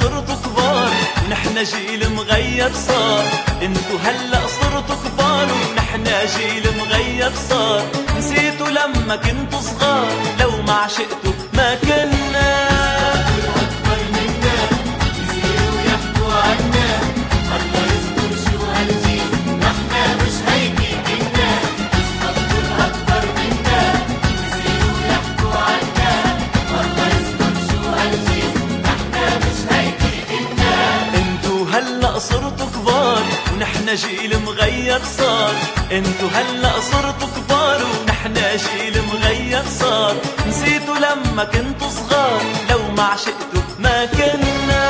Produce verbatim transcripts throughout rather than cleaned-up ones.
صرتوا كبار ونحن جيل مغير صار. انتو هلأ صرتوا كبار ونحن جيل مغير صار. نسيتوا لما كنتوا صغار لو ما عشقتوا ما كنا. أكبر منا يصيروا يحكوا عنا، الله يستر شو هالجيل نحن مش هيك كنا. أكبر أكبر منا يصيروا يحكوا عنا، الله يستر شو هالجيل نحن مش هيك كنا. انتو هلأ صرتوا كبار ونحن جيل مغير صار. انتو هلأ صرتوا كبار ونحن جيل مغير صار. نسيتوا لما كنتوا صغار لو ما عشقتوا ما كنا.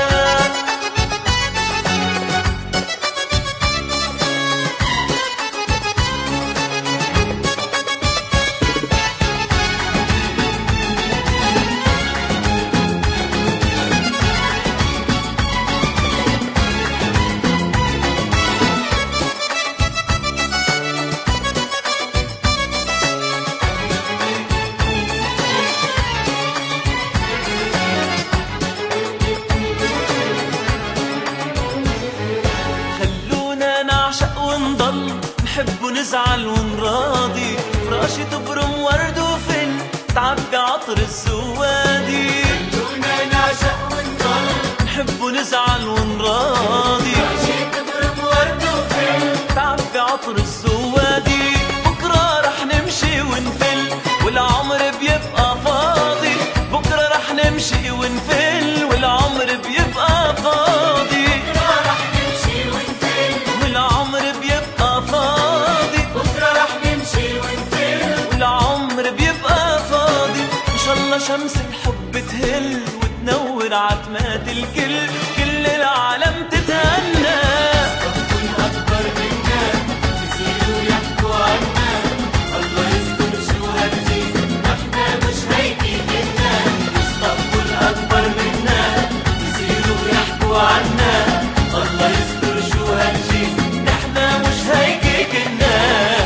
نحب ونزعل ونراضي، فراشي تبرم ورد وفل تعبي عطر السوادي. خلونا نعشق ونضل، نحب ونزعل ونراضي، فراشي تبرم ورد وفل تعبي عطر السوادي. بكرة رح نمشي ونفل والعمر بيبقى فاضي. بكرة رح نمشي ونفل والعمر بيبقى فاضي. بكرة رح نمشي ونفل والعمر بيبقى فاضي. بكرة رح نمشي ونفل والعمر بيبقى فاضي. إن شاء الله شمس الحب تهل وتنور عتمات الكل، كل العالم تتهنى. أكبر منا يصيروا يحكوا عنا، الله يستر شو هالجيل نحن مش هيك كنا. مستقبل أكبر منا يصيروا يحكوا عنا، الله يستر شو هالجيل نحن مش هيك كنا.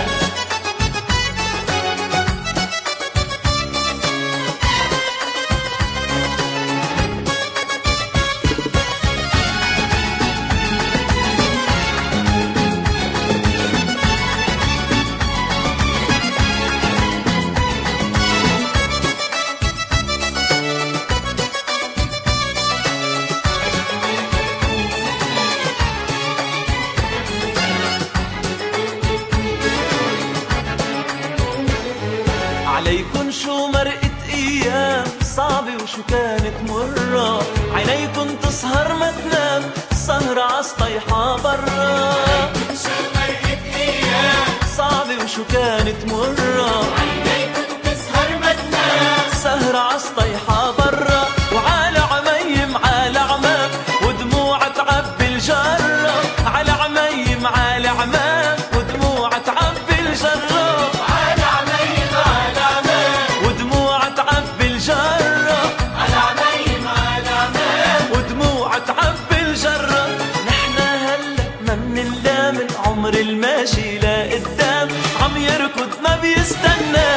عليكن شو مرقت ايام صعبة وشو كانت مرة. عينيكن تسهر ما تنام، سهرة عالسطيحة برا. شو مرقت أيام صعبة وشو كانت مرة. عينيكن تسهر ما تنام، سهرة عالسطيحة برا. وعلى عميم على عمام ودموع تعبي الجرة. على عميم على عمام ودموع تعبي الجرة. على عميم على عمام ودموع تعبي الجرة. على عميم على عمام ودموع تعبي الجرة. نحنا هلا ما منلام، عمر الماشي لقدام عم يركض ما بيستنى.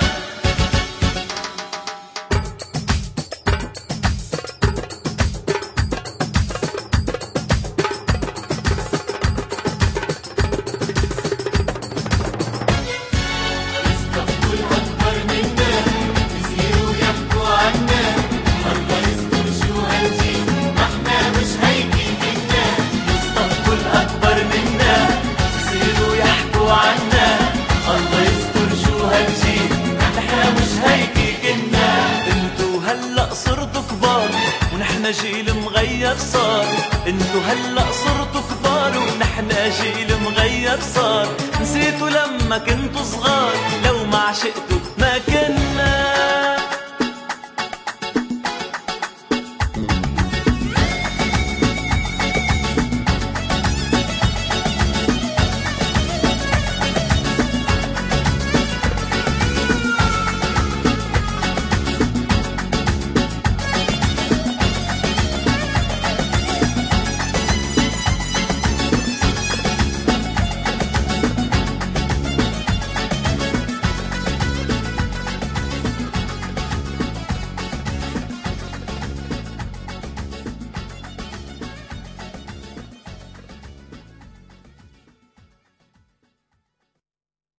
يستقبل أكبر منا يصيروا يحكوا عنا، الله يستر شو هالجيل نحن مش هيك كنا. مستقبل أكبر منا يصيروا يحكوا عنا، الله يستر شو هالجيل نحن مش هيك كنا. انتو هلأ صرتوا كبار ونحن جيل مغير صار. انتو هلأ صرتوا كبار ونحن جيل مغير صار. نسيتوا لما كنتوا صغار لو ما عشقتوا ما كنا.